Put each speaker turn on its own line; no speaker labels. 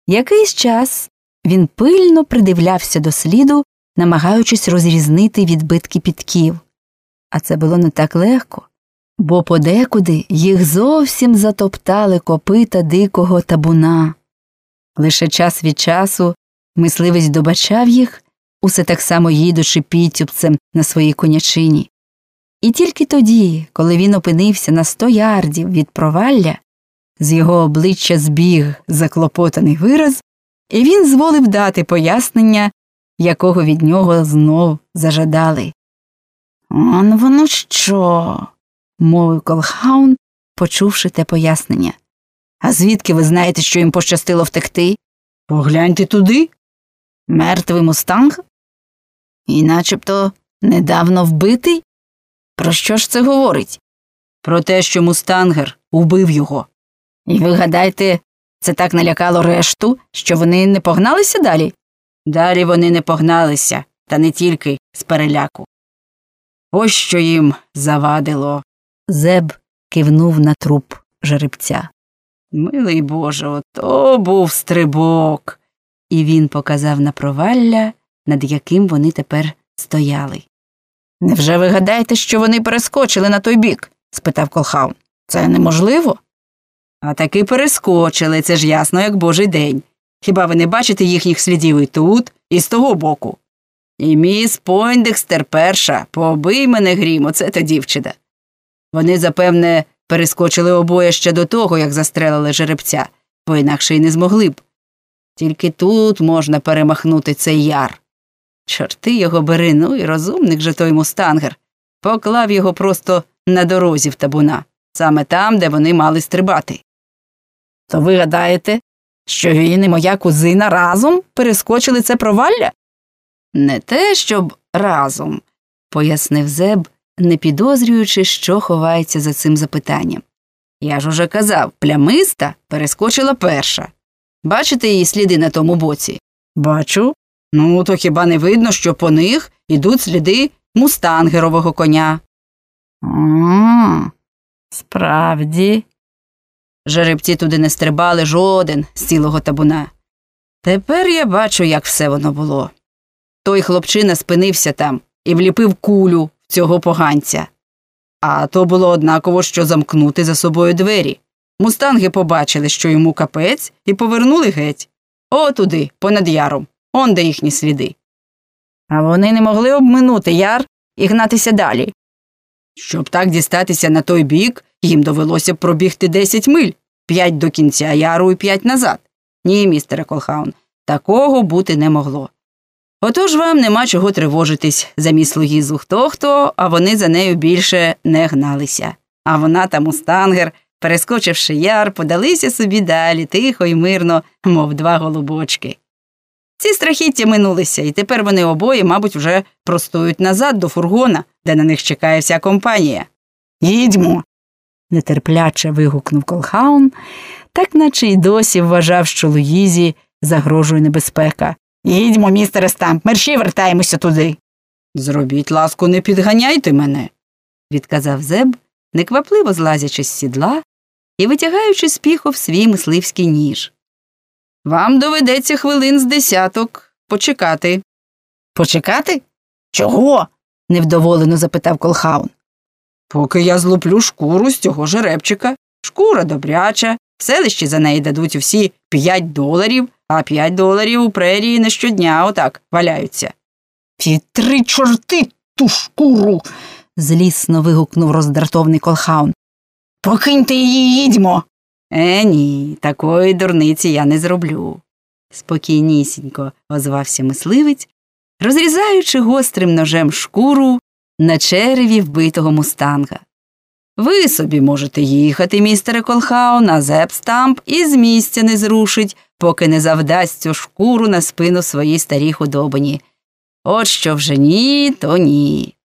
Якийсь час він пильно придивлявся до сліду, намагаючись розрізнити відбитки підків. А це було не так легко, бо подекуди їх зовсім затоптали копита дикого табуна. Лише час від часу мисливець добачав їх, усе так само їдучи підтюпцем на своїй конячині. І тільки тоді, коли він опинився на 100 ярдів від провалля, з його обличчя збіг заклопотаний вираз, і він зволив дати пояснення, якого від нього знов зажадали. «Он воно що?» – мовив Колхаун, почувши те пояснення. «А звідки ви знаєте, що їм пощастило втекти?» «Погляньте туди. Мертвий мустанг? І начебто недавно вбитий? Про що ж це говорить?» «Про те, що мустангер убив його. І ви гадаєте, це так налякало решту, що вони не погналися далі?» «Далі вони не погналися, та не тільки з переляку. Ось що їм завадило». Зеб кивнув на труп жеребця. «Милий Боже, ото був стрибок!» І він показав на провалля, над яким вони тепер стояли. «Невже ви гадаєте, що вони перескочили на той бік?» – спитав Колхаун. «Це неможливо?» «А таки перескочили, це ж ясно, як божий день. Хіба ви не бачите їхніх слідів і тут, і з того боку? І міс Пойндекстер перша, побий мене грім, оце та дівчина. Вони, запевне, перескочили обоє ще до того, як застрелили жеребця, бо інакше й не змогли б. Тільки тут можна перемахнути цей яр. Чорти його бери, ну і розумник же той мустангер. Поклав його просто на дорозі в табуна, саме там, де вони мали стрибати. То ви гадаєте, що він і моя кузина разом перескочили це провалля?» «Не те, щоб разом», – пояснив Зеб, не підозрюючи, що ховається за цим запитанням. «Я ж уже казав, плямиста перескочила перша. Бачите її сліди на тому боці?» «Бачу. Ну, то хіба не видно, що по них ідуть сліди мустангерового коня?» Справді. Жеребці туди не стрибали жоден з цілого табуна. Тепер я бачу, як все воно було. Той хлопчина спинився там і вліпив кулю в цього поганця. А то було однаково, що замкнути за собою двері. Мустанги побачили, що йому капець, і повернули геть. О, туди, понад яром. Он де їхні сліди. А вони не могли обминути яр і гнатися далі. Щоб так дістатися на той бік, їм довелося б пробігти 10 миль. 5 до кінця яру і 5 назад. Ні, містере Колхаун, такого бути не могло. Отож вам нема чого тривожитись за міс Луїзу хто-хто, а вони за нею більше не гналися. А вона та мустангер, перескочивши яр, подалися собі далі, тихо й мирно, мов 2 голубочки. Ці страхіття минулися, і тепер вони обоє, мабуть, вже простують назад до фургона, де на них чекає вся компанія. «Їдьмо!» – нетерпляче вигукнув Колхаун, так наче й досі вважав, що Луїзі загрожує небезпека. «Їдьмо, містере Стамп, мерщій вертаємося туди!» «Зробіть ласку, не підганяйте мене!» – відказав Зеб, неквапливо злазячи з сідла і витягаючи з піхов свій мисливський ніж. «Вам доведеться хвилин з 10 почекати». «Почекати? Чого?» – невдоволено запитав Колхаун. «Поки я злуплю шкуру з цього жеребчика. Шкура добряча, в селищі за неї дадуть усі $5, а $5 у прерії не щодня отак валяються». «Вітри чорти ту шкуру!» – злісно вигукнув роздратований Колхаун. «Покиньте її, їдьмо!» Ні, такої дурниці я не зроблю», – спокійнісінько озвався мисливець, розрізаючи гострим ножем шкуру на череві вбитого мустанга. «Ви собі можете їхати, містере Колхаун, а Зеб Стамп і з місця не зрушить, поки не завдасть цю шкуру на спину своїй старій худобині. От що вже ні, то ні».